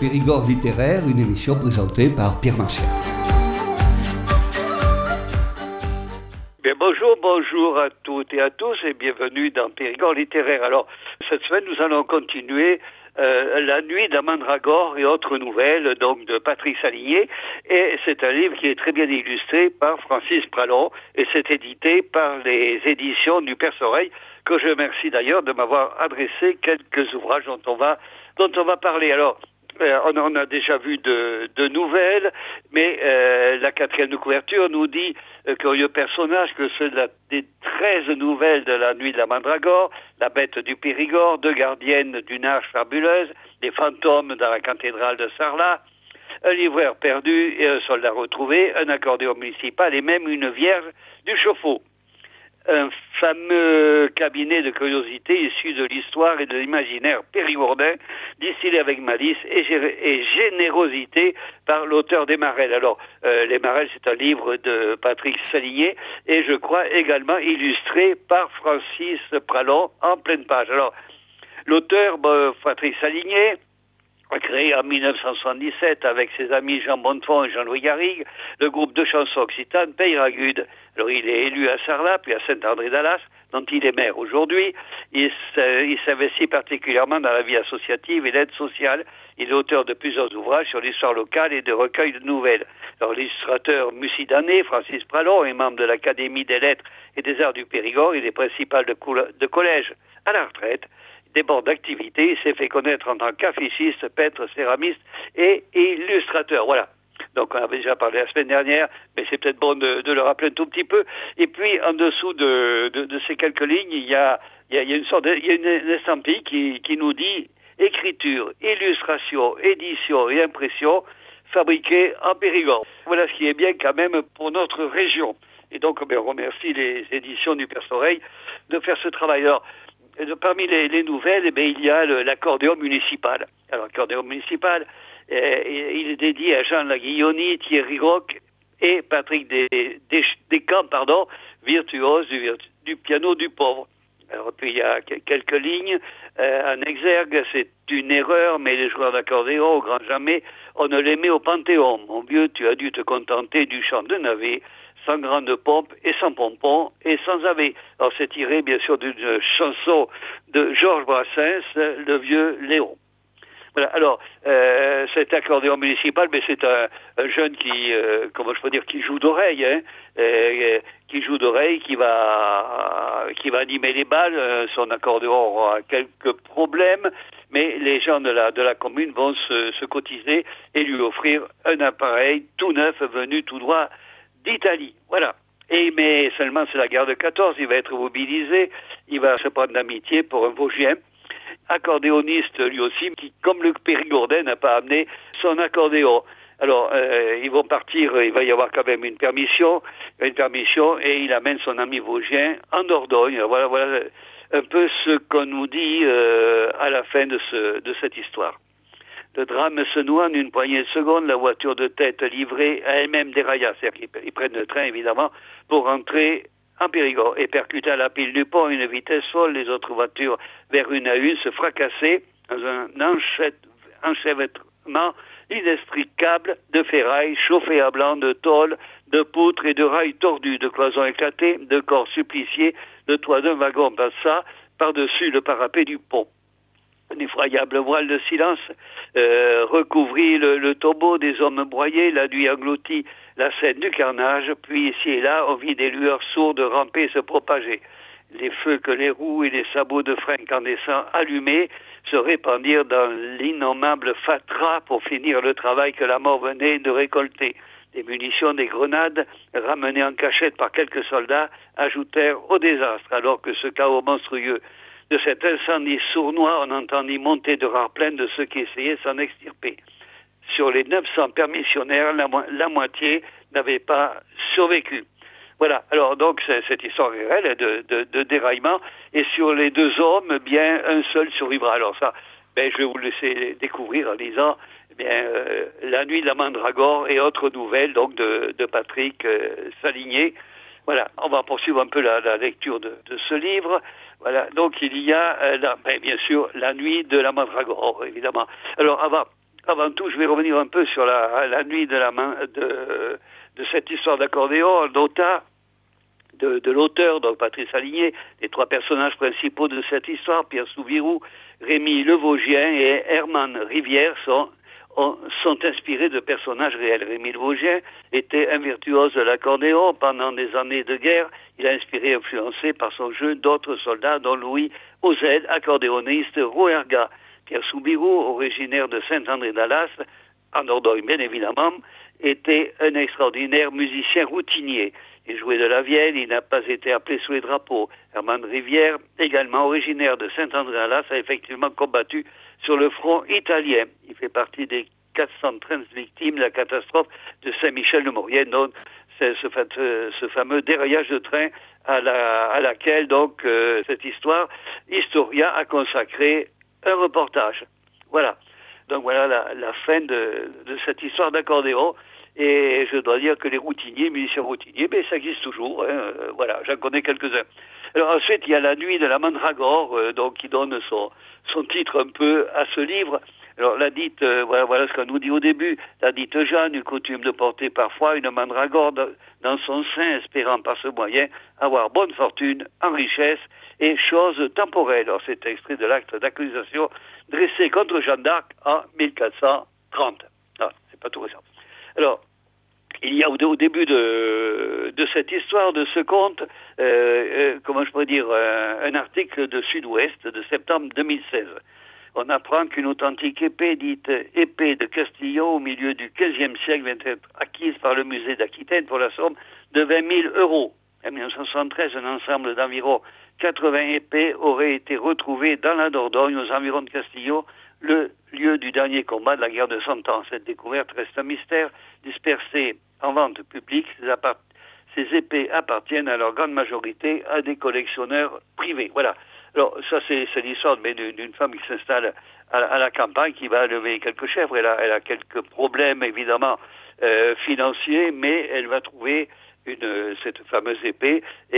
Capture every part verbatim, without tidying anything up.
Périgord littéraire, une émission présentée par Pierre Martial. Bien, bonjour, bonjour à toutes et à tous et bienvenue dans Périgord littéraire. Alors, cette semaine, nous allons continuer euh, La nuit de la mandragore et autres nouvelles, donc de Patrick Saligné. Et c'est un livre qui est très bien illustré par Francis Pralon et c'est édité par les éditions du Perce-Oreille, que je remercie d'ailleurs de m'avoir adressé quelques ouvrages dont on va, dont on va parler. Alors, Euh, on en a déjà vu de, de nouvelles, mais euh, la quatrième de couverture nous dit, euh, curieux personnage, que c'est la, des treize nouvelles de la nuit de la mandragore, la bête du Périgord, deux gardiennes d'une arche fabuleuse, des fantômes dans la cathédrale de Sarlat, un livreur perdu et un soldat retrouvé, un accordéon municipal et même une vierge du chauffe-eau. Un fameux cabinet de curiosités issu de l'histoire et de l'imaginaire périgordin, distillé avec malice et, gé- et générosité par l'auteur des Marelles. Alors, euh, Les Marelles, c'est un livre de Patrick Saligné et je crois également illustré par Francis Pralon en pleine page. Alors, l'auteur, bah, Patrick Saligné, a créé en dix-neuf cent soixante-dix-sept avec ses amis Jean Bonnefond et Jean-Louis Garrigue le groupe de chansons occitanes Peyragudes. Alors il est élu à Sarlat puis à Saint-André-d'Alas, dont il est maire aujourd'hui. Il, il s'investit particulièrement dans la vie associative et l'aide sociale. Il est auteur de plusieurs ouvrages sur l'histoire locale et de recueils de nouvelles. Alors l'illustrateur mucidané, Francis Pralon, est membre de l'Académie des Lettres et des Arts du Périgord. Il est principal de, coul- de collège à la retraite. Déborde d'activité, il s'est fait connaître en tant qu'affichiste, peintre, céramiste et illustrateur. Voilà. Donc on avait déjà parlé la semaine dernière, mais c'est peut-être bon de, de le rappeler un tout petit peu. Et puis en dessous de, de, de ces quelques lignes, il y a, il y a, il y a une sorte de, il y a une, une estampille qui, qui nous dit écriture, illustration, édition et impression fabriquées en Périgord. Voilà ce qui est bien quand même pour notre région. Et donc on remercie les éditions du Perce-Oreille de faire ce travail. Alors, parmi les, les nouvelles, eh bien, il y a le, l'accordéon municipal. Alors, l'accordéon municipal, euh, il est dédié à Jean Laguilloni, Thierry Roch et Patrick Descamps, pardon, virtuose du, du piano du pauvre. Alors, puis il y a quelques lignes euh, en exergue, c'est une erreur, mais les joueurs d'accordéon, au grand jamais, on ne les met au Panthéon. Mon vieux, tu as dû te contenter du chant de navet, sans grande pompe et sans pompon et sans ave. Alors c'est tiré bien sûr d'une chanson de Georges Brassens, Le vieux Léon. Voilà, alors euh, cet accordéon municipal, mais c'est un, un jeune qui, euh, comment je peux dire, qui joue d'oreille, hein, euh, qui joue d'oreille, qui va, qui va animer les balles. Son accordéon aura quelques problèmes, mais les gens de la, de la commune vont se, se cotiser et lui offrir un appareil tout neuf venu tout droit d'Italie, voilà. Et mais seulement c'est la guerre de quatorze, il va être mobilisé, il va se prendre d'amitié pour un Vosgien, accordéoniste lui aussi, qui, comme le Périgordais, n'a pas amené son accordéon. Alors, euh, ils vont partir, il va y avoir quand même une permission, une permission, et il amène son ami Vosgien en Dordogne. Voilà, voilà un peu ce qu'on nous dit euh, à la fin de, ce, de cette histoire. Le drame se noie en une poignée de secondes, la voiture de tête livrée à elle-même dérailla. C'est-à-dire qu'ils prennent le train, évidemment, pour rentrer en Périgord et percuter à la pile du pont à une vitesse folle. Les autres voitures, vers une à une, se fracassaient dans un enchevêtrement inextricable de ferraille chauffée à blanc, de tôle, de poutres et de rails tordus, de cloisons éclatées, de corps suppliciés. Le toit d'un wagon passa par-dessus le parapet du pont. Un effroyable voile de silence euh, recouvrit le, le tombeau des hommes broyés, la nuit engloutit la scène du carnage, puis ici et là, on vit des lueurs sourdes ramper et se propager. Les feux que les roues et les sabots de frein incandescents allumés se répandirent dans l'innommable fatras pour finir le travail que la mort venait de récolter. Des munitions, des grenades, ramenées en cachette par quelques soldats, ajoutèrent au désastre, alors que ce chaos monstrueux de cet incendie sournois, on entendit monter de rares plaintes de ceux qui essayaient de s'en extirper. Sur les neuf cents permissionnaires, la, mo- la moitié n'avait pas survécu. Voilà, alors donc c'est, cette histoire réelle de, de, de déraillement, et sur les deux hommes, bien un seul survivra. Alors ça, ben, je vais vous laisser découvrir en lisant eh bien, euh, La nuit de la mandragore et autres nouvelles donc de, de Patrick euh, Saligné. Voilà, on va poursuivre un peu la, la lecture de, de ce livre. Voilà, donc il y a, euh, la, ben, bien sûr, La nuit de la mandragore, évidemment. Alors avant, avant tout, je vais revenir un peu sur la, la nuit de, la main, de, de cette histoire d'accordéon, d'Ota, de, de l'auteur, donc Patrice Aligné, les trois personnages principaux de cette histoire, Pierre Soubirous, Rémi Le Vosgien et Herman Rivière, sont, ont, sont inspirés de personnages réels. Rémi Le Vosgien était un virtuose de l'accordéon. Pendant des années de guerre, il a inspiré et influencé par son jeu d'autres soldats, dont Louis Ozed, accordéoniste Rouergat. Pierre Soubirous, originaire de Saint-André-d'Alas, en Dordogne bien évidemment, était un extraordinaire musicien routinier. Il jouait de la vielle, il n'a pas été appelé sous les drapeaux. Herman Rivière, également originaire de Saint-André-d'Alas, a effectivement combattu sur le front italien. Il fait partie des quatre cent treize victimes de la catastrophe de Saint-Michel-de-Maurienne, donc c'est ce, ce fameux déraillage de train à, la, à laquelle donc euh, cette histoire, Historia a consacré un reportage. Voilà. Donc voilà la, la fin de, de cette histoire d'accordéon. Et je dois dire que les routiniers, musiciens routiniers, ben, ça existe toujours. Hein. Euh, voilà, j'en connais quelques-uns. Alors ensuite, il y a la nuit de la mandragore, euh, donc qui donne son, son titre un peu à ce livre. Alors la dite, euh, voilà, voilà ce qu'on nous dit au début, la dite Jeanne eut coutume de porter parfois une mandragore dans son sein, espérant par ce moyen avoir bonne fortune, en richesse et choses temporelles. Alors c'est extrait de l'acte d'accusation dressé contre Jeanne d'Arc en mille quatre cent trente. Ah, c'est pas tout récent. Alors, il y a au, au début de, de cette histoire, de ce conte, euh, euh, comment je pourrais dire, euh, un article de Sud-Ouest de septembre deux mille seize. On apprend qu'une authentique épée, dite épée de Castillon, au milieu du quinzième siècle, vient d'être acquise par le musée d'Aquitaine pour la somme de vingt mille euros. En mille neuf cent soixante-treize, un ensemble d'environ quatre-vingts épées aurait été retrouvé dans la Dordogne, aux environs de Castillon, le lieu du dernier combat de la guerre de Cent Ans. Cette découverte reste un mystère, dispersée en vente publique. Ces, appart- ces épées appartiennent à leur grande majorité à des collectionneurs privés. Voilà. Alors ça c'est, c'est l'histoire d'une, d'une femme qui s'installe à, à la campagne, qui va lever quelques chèvres. Elle a, elle a quelques problèmes évidemment euh, financiers, mais elle va trouver une, cette fameuse épée et,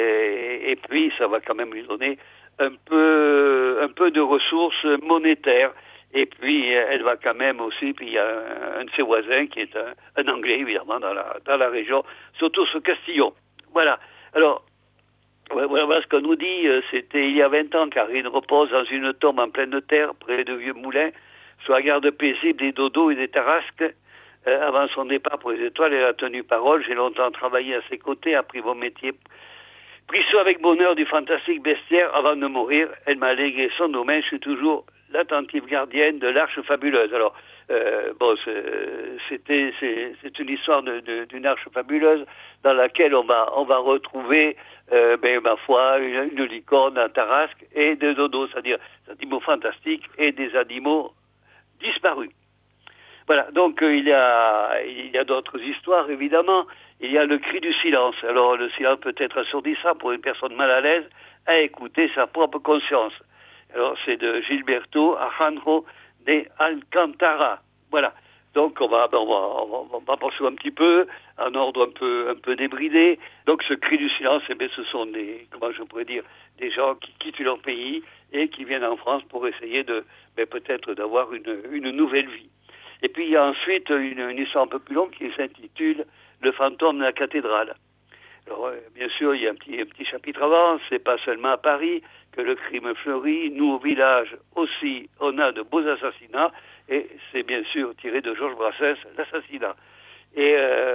et, et puis ça va quand même lui donner un peu, un peu de ressources monétaires. Et puis, elle va quand même aussi, puis il y a un, un de ses voisins qui est un, un Anglais, évidemment, dans la, dans la région, surtout sur Castillon. Voilà. Alors, voilà, voilà ce qu'on nous dit. C'était il y a vingt ans, Karine repose dans une tombe en pleine terre, près de vieux moulins, sous la garde paisible des dodos et des tarasques. Euh, avant son départ pour les étoiles, elle a tenu parole. J'ai longtemps travaillé à ses côtés, appris vos métiers. Pris soin avec bonheur du fantastique bestiaire avant de mourir, elle m'a légué son domaine. Je suis toujours l'attentive gardienne de l'arche fabuleuse. Alors, euh, bon, c'est, c'était, c'est, c'est une histoire de, de, d'une arche fabuleuse dans laquelle on va, on va retrouver, euh, ben, ma foi, une, une licorne, un tarasque et des dodos, c'est-à-dire des animaux fantastiques et des animaux disparus. Voilà, donc euh, il y a, il y a d'autres histoires, évidemment. Il y a le cri du silence. Alors, le silence peut être assourdissant pour une personne mal à l'aise à écouter sa propre conscience. Alors, c'est de Gilberto Alejandro de Alcantara. Voilà. Donc, on va, on va, on va poursuivre un petit peu, en ordre un peu, un peu débridé. Donc, ce cri du silence, eh bien, ce sont des, comment je pourrais dire, des gens qui quittent leur pays et qui viennent en France pour essayer de, ben, peut-être d'avoir une, une nouvelle vie. Et puis, il y a ensuite une, une histoire un peu plus longue qui s'intitule « Le fantôme de la cathédrale ». Alors, euh, bien sûr, il y a un petit, un petit chapitre avant, c'est pas seulement à Paris que le crime fleurit, nous au village aussi, on a de beaux assassinats, et c'est bien sûr tiré de Georges Brassens, l'assassinat. Et,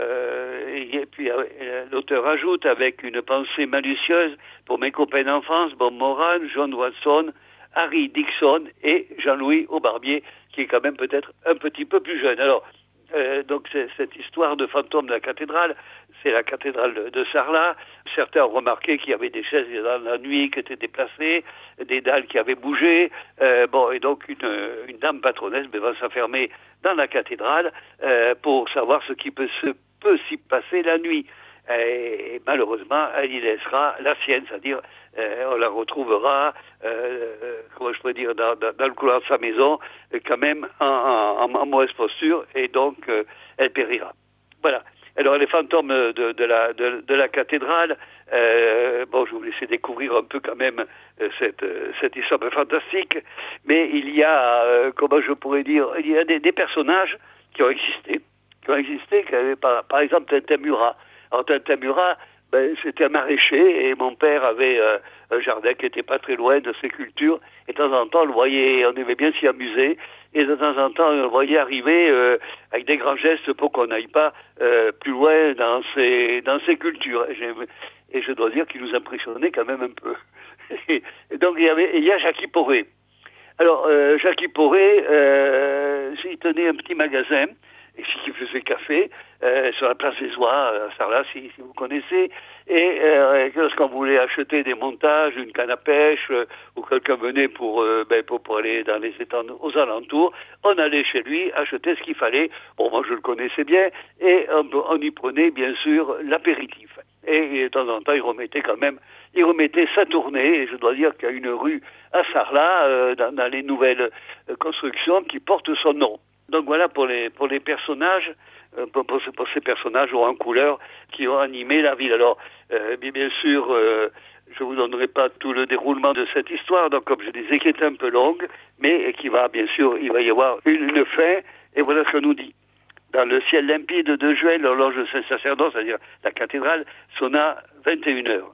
euh, et puis euh, l'auteur ajoute, avec une pensée malicieuse pour mes copains d'enfance, Bob Moran, John Watson, Harry Dixon et Jean-Louis Aubarbier, qui est quand même peut-être un petit peu plus jeune. Alors, euh, donc c'est, cette histoire de fantôme de la cathédrale, c'est la cathédrale de, de Sarlat. Certains ont remarqué qu'il y avait des chaises dans la nuit qui étaient déplacées, des dalles qui avaient bougé. Euh, bon, et donc une, une dame patronnesse ben, va s'enfermer dans la cathédrale euh, pour savoir ce qui peut, se, peut s'y passer la nuit. Et, et malheureusement, elle y laissera la sienne, c'est-à-dire euh, on la retrouvera, euh, comment je pourrais dire, dans, dans, dans le couloir de sa maison, quand même en, en, en mauvaise posture, et donc euh, elle périra. Voilà. Alors les fantômes de, de, la, de, de la cathédrale, euh, bon, je vous laisser découvrir un peu quand même euh, cette, euh, cette histoire fantastique. Mais il y a, euh, comment je pourrais dire, il y a des, des personnages qui ont existé, qui ont existé, qui avaient, par, par exemple Tintin Murat. Alors Tintin Murat, ben, c'était un maraîcher et mon père avait euh, un jardin qui n'était pas très loin de ses cultures. Et de temps en temps, on le voyait, on aimait bien s'y amuser. Et de temps en temps, on le voyait arriver euh, avec des grands gestes pour qu'on n'aille pas euh, plus loin dans ses, dans ses cultures. Et, et je dois dire qu'il nous impressionnait quand même un peu. Et, et donc, il y, avait, il y a Jackie Poré. Alors, euh, Jackie Poré, euh, il tenait un petit magasin qui faisait café euh, sur la place des Oies, à Sarlat, si, si vous connaissez. Et euh, lorsqu'on voulait acheter des montages, une canne à pêche, euh, ou quelqu'un venait pour, euh, ben, pour, pour aller dans les étangs aux alentours, on allait chez lui acheter ce qu'il fallait. Bon, moi je le connaissais bien, et on, on y prenait bien sûr l'apéritif. Et, et de temps en temps, il remettait quand même, il remettait sa tournée, et je dois dire qu'il y a une rue à Sarlat, euh, dans, dans les nouvelles constructions, qui porte son nom. Donc voilà pour les, pour les personnages, euh, pour, pour, pour ces personnages en couleur qui ont animé la ville. Alors, euh, bien, bien sûr, euh, je ne vous donnerai pas tout le déroulement de cette histoire, donc comme je disais, qui est un peu longue, mais qui va, bien sûr, il va y avoir une, une fin, et voilà ce qu'on nous dit. Dans le ciel limpide de juin, l'horloge de Saint-Sacerdoce, c'est-à-dire la cathédrale, sonna vingt et une heures.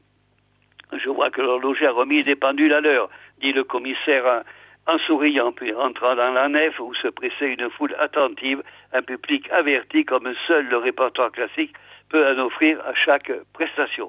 Je vois que l'horloger a remis des pendules à l'heure, dit le commissaire en souriant, puis rentrant dans la nef où se pressait une foule attentive, un public averti comme seul le répertoire classique peut en offrir à chaque prestation.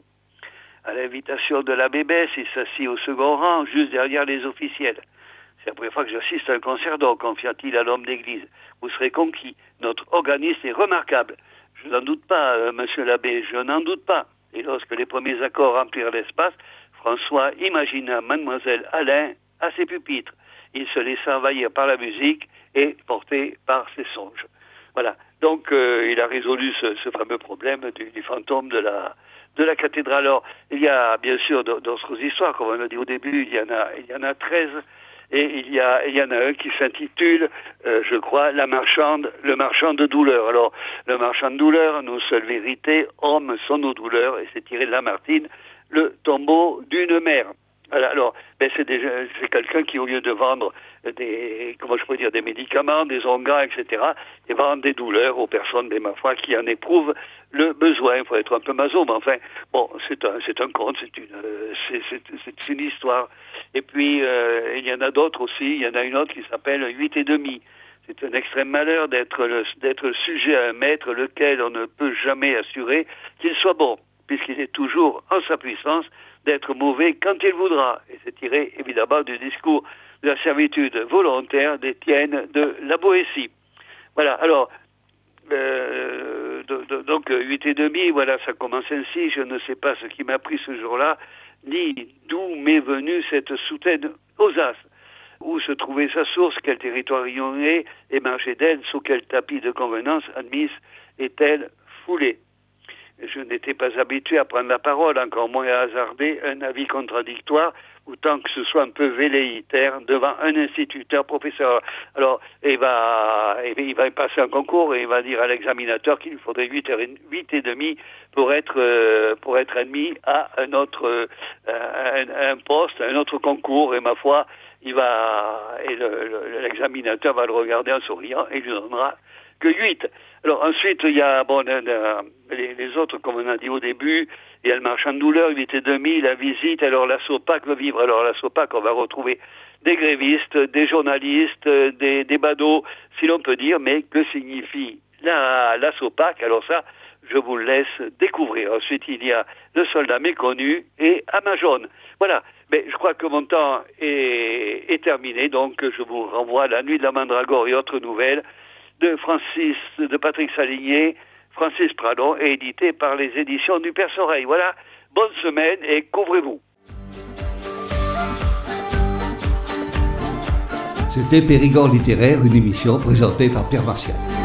À l'invitation de l'abbé Besse, il s'assit au second rang, juste derrière les officiels. C'est la première fois que j'assiste à un concert d'orgue, confia-t-il à l'homme d'église. Vous serez conquis. Notre organiste est remarquable. Je n'en doute pas, euh, monsieur l'abbé, je n'en doute pas. Et lorsque les premiers accords remplirent l'espace, François imagina mademoiselle Alain à ses pupitres. Il se laissa envahir par la musique et porté par ses songes. Voilà. Donc, euh, il a résolu ce, ce fameux problème du, du fantôme de la, de la cathédrale. Alors, il y a bien sûr d'autres histoires, comme on l'a dit au début, il y en a, il y en a treize, et il y, a, il y en a un qui s'intitule, euh, je crois, La marchande, le marchand de douleur. Alors, le marchand de douleur, nos seules vérités, hommes sont nos douleurs, et c'est tiré de Lamartine, le tombeau d'une mère. Voilà, alors, ben c'est, déjà, c'est quelqu'un qui, au lieu de vendre des, comment je peux dire, des médicaments, des onguents, et cetera, et vend des douleurs aux personnes, ben, ma foi, qui en éprouvent le besoin. Il faut être un peu maso, mais enfin, bon, c'est un, c'est un conte, c'est une, c'est, c'est, c'est une histoire. Et puis, euh, il y en a d'autres aussi. Il y en a une autre qui s'appelle huit et demi. C'est un extrême malheur d'être, le, d'être sujet à un maître lequel on ne peut jamais assurer qu'il soit bon, puisqu'il est toujours en sa puissance d'être mauvais quand il voudra. Et c'est tiré évidemment du discours de la servitude volontaire d'Étienne de la Boétie. Voilà, alors, euh, de, de, donc huit et demi, voilà, ça commence ainsi. Je ne sais pas ce qui m'a pris ce jour-là, ni d'où m'est venue cette soutaine aux as. Où se trouvait sa source, quel territoire ignoré, émergeait d'elle, sous quel tapis de convenance admise est-elle foulée. Je n'étais pas habitué à prendre la parole, encore moins à hasarder un avis contradictoire, autant que ce soit un peu velléitaire, devant un instituteur, professeur. Alors, il va, il va passer un concours et il va dire à l'examinateur qu'il lui faudrait huit et demi pour être, pour être admis à un autre, un, un poste, un autre concours. Et ma foi, il va, et le, le, l'examinateur va le regarder en souriant et lui donnera que huit. Alors ensuite, il y a bon, les, les autres, comme on a dit au début, il y a le marchand de douleur, huit et demi, la visite, alors la SOPAC va vivre. Alors la SOPAC, on va retrouver des grévistes, des journalistes, des, des badauds, si l'on peut dire, mais que signifie la, la SOPAC? Alors ça, je vous le laisse découvrir. Ensuite, il y a le soldat méconnu et Amazon. Voilà. Mais je crois que mon temps est, est terminé, donc je vous renvoie à La Nuit de la Mandragore et autres nouvelles de Francis, de Patrick Saligné, Francis Pradon, et édité par les éditions du Perce-Oreille. Voilà, bonne semaine et couvrez-vous. C'était Périgord littéraire, une émission présentée par Pierre Martial.